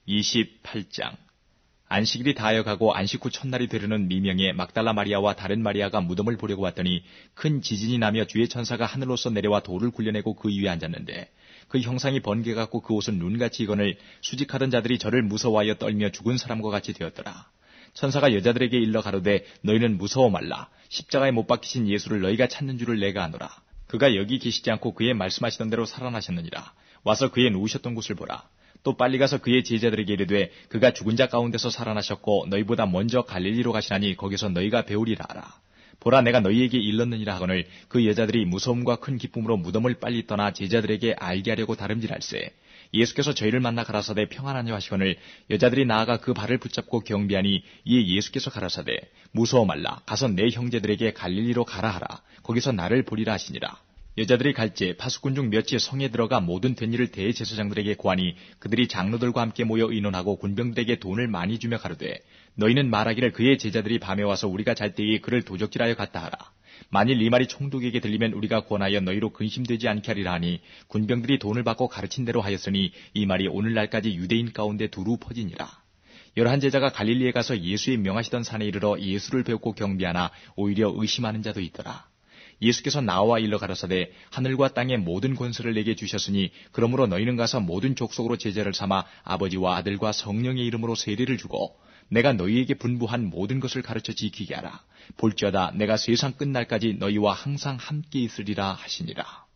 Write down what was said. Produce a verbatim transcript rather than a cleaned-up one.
이십팔 장. 안식일이 다하여가고 안식 후 첫날이 되려는 미명에 막달라 마리아와 다른 마리아가 무덤을 보려고 왔더니 큰 지진이 나며 주의 천사가 하늘로서 내려와 돌을 굴려내고 그 위에 앉았는데 그 형상이 번개같고 그 옷은 눈같이 익거늘 수직하던 자들이 저를 무서워하여 떨며 죽은 사람과 같이 되었더라. 천사가 여자들에게 일러 가로되 너희는 무서워 말라. 십자가에 못 박히신 예수를 너희가 찾는 줄을 내가 아노라. 그가 여기 계시지 않고 그의 말씀하시던 대로 살아나셨느니라. 와서 그의 누우셨던 곳을 보라. 또 빨리 가서 그의 제자들에게 이르되 그가 죽은 자 가운데서 살아나셨고 너희보다 먼저 갈릴리로 가시나니 거기서 너희가 배우리라 하라. 보라 내가 너희에게 일렀느니라 하거늘 그 여자들이 무서움과 큰 기쁨으로 무덤을 빨리 떠나 제자들에게 알게 하려고 다름질할세. 예수께서 저희를 만나 가라사대 평안하냐 하시거늘 여자들이 나아가 그 발을 붙잡고 경비하니 이에 예수께서 가라사대 무서워 말라. 가서 내 형제들에게 갈릴리로 가라 하라. 거기서 나를 보리라 하시니라. 여자들이 갈째 파수꾼 중 몇이 성에 들어가 모든 된 일을 대제사장들에게 고하니 그들이 장로들과 함께 모여 의논하고 군병들에게 돈을 많이 주며 가로되 너희는 말하기를 그의 제자들이 밤에 와서 우리가 잘 때에 그를 도적질하여 갔다 하라. 만일 이 말이 총독에게 들리면 우리가 권하여 너희로 근심되지 않게 하리라 하니 군병들이 돈을 받고 가르친 대로 하였으니 이 말이 오늘날까지 유대인 가운데 두루 퍼지니라. 열한 제자가 갈릴리에 가서 예수의 명하시던 산에 이르러 예수를 배우고 경비하나 오히려 의심하는 자도 있더라. 예수께서 나와 일러 가라사대 하늘과 땅의 모든 권세를 내게 주셨으니 그러므로 너희는 가서 모든 족속으로 제자를 삼아 아버지와 아들과 성령의 이름으로 세례를 주고 내가 너희에게 분부한 모든 것을 가르쳐 지키게 하라. 볼지어다 내가 세상 끝날까지 너희와 항상 함께 있으리라 하시니라.